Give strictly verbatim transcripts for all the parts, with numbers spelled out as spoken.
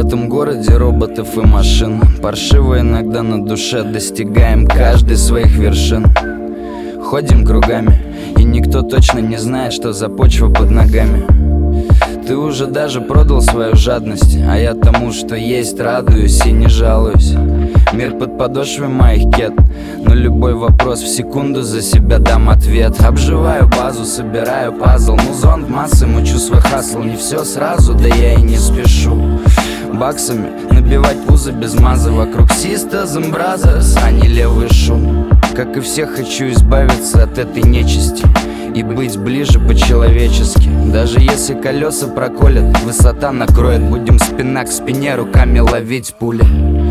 этом городе роботов и машин. Паршиво иногда на душе, достигаем каждый своих вершин. Ходим кругами, и никто точно не знает, что за почва под ногами. Ты уже даже продал свою жадность, а я тому, что есть, радуюсь и не жалуюсь. Мир под подошвой моих кет, но любой вопрос в секунду за себя дам ответ. Обживаю базу, собираю пазл, музон в массы, мучу свой хасл. Не все сразу, да я и не спешу. Баксами набивать пузо без маза. Вокруг Sisters Brothers, а не левый шум. Как и все, хочу избавиться от этой нечисти и быть ближе по-человечески. Даже если колеса проколят, высота накроет. Будем спина к спине, руками ловить пули.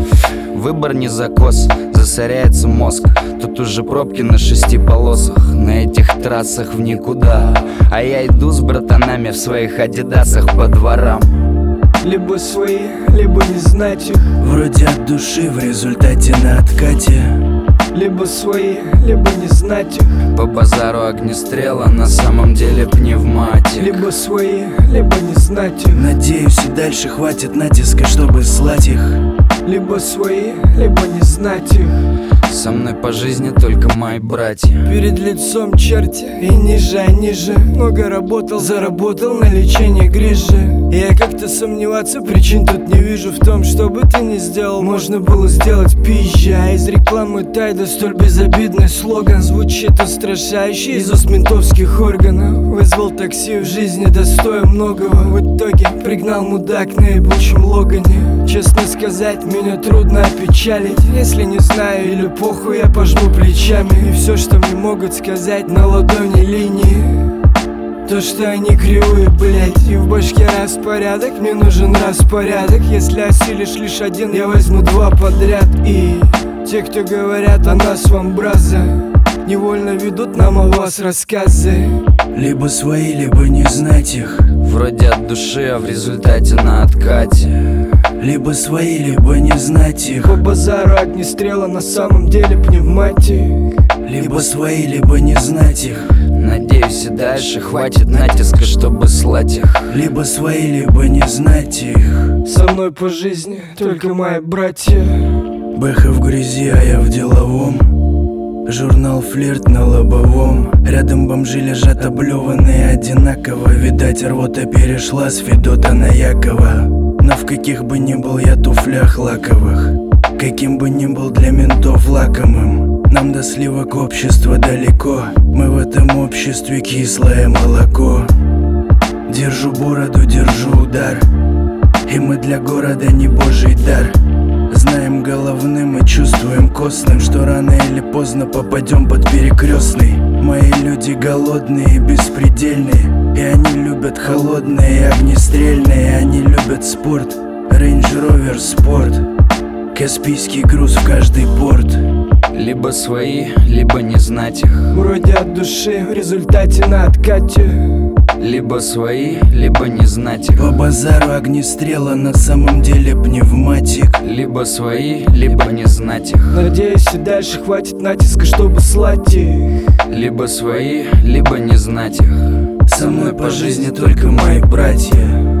Выбор не закос, засоряется мозг. Тут уже пробки на шести полосах, на этих трассах в никуда. А я иду с братанами в своих адидасах по дворам. Либо свои, либо не знать их. Вроде от души, в результате на откате. Либо свои, либо не знать их. По базару огнестрела, на самом деле пневматик. Либо свои, либо не знать их. Надеюсь, и дальше хватит натиска, чтобы слать их. Либо свои, либо не знать их. Со мной по жизни только мои братья. Перед лицом черти, и ниже, а ниже. Много работал, заработал на лечение грижи. Я как-то сомневаться причин тут не вижу в том, что бы ты ни сделал, можно было сделать пизжа. А из рекламы Тайда столь безобидный слоган звучит устрашающе из уст ментовских органов. Вызвал такси, в жизни достоин многого. В итоге пригнал мудак на ебучем Логане. Честно сказать, меня трудно опечалить. Если не знаю или похуй, я пожму плечами. И все, что мне могут сказать, на ладони линии. То, что они кривые, блять, и в башке распорядок. Мне нужен распорядок. Если осилишь лишь один, я возьму два подряд. И те, кто говорят о нас вам, браза, невольно ведут нам о вас рассказы. Либо свои, либо не знать их. Вроде от души, а в результате на откате. Либо свои, либо не знать их. По базару огнестрела, на самом деле пневматик. Либо свои, либо не знать их. Надеюсь, и дальше хватит натиска, чтобы слать их. Либо свои, либо не знать их. Со мной по жизни только мои братья. Бэха в грязи, а я в деловом. Журнал «Флирт» на лобовом. Рядом бомжи лежат облеванные одинаково. Видать, рвота перешла с Федота на Якова. Но в каких бы ни был я туфлях лаковых, каким бы ни был для ментов лакомым, нам до сливок общества далеко. Мы в этом обществе кислое молоко. Держу бороду, держу удар, и мы для города не божий дар. Знаем головным и чувствуем костным, что рано или поздно попадем под перекрестный. Мои люди голодные и беспредельные, и они любят холодные и огнестрельные. Они любят спорт, Range Rover Sport, Каспийский груз в каждый порт. Либо свои, либо не знать их. Вроде от души, в результате на откате. Либо свои, либо не знать их. По базару огнестрела, на самом деле пневматик. Либо свои, либо не знать их. Надеюсь, и дальше хватит натиска, чтобы слать их. Либо свои, либо не знать их. Со мной по жизни только мои братья.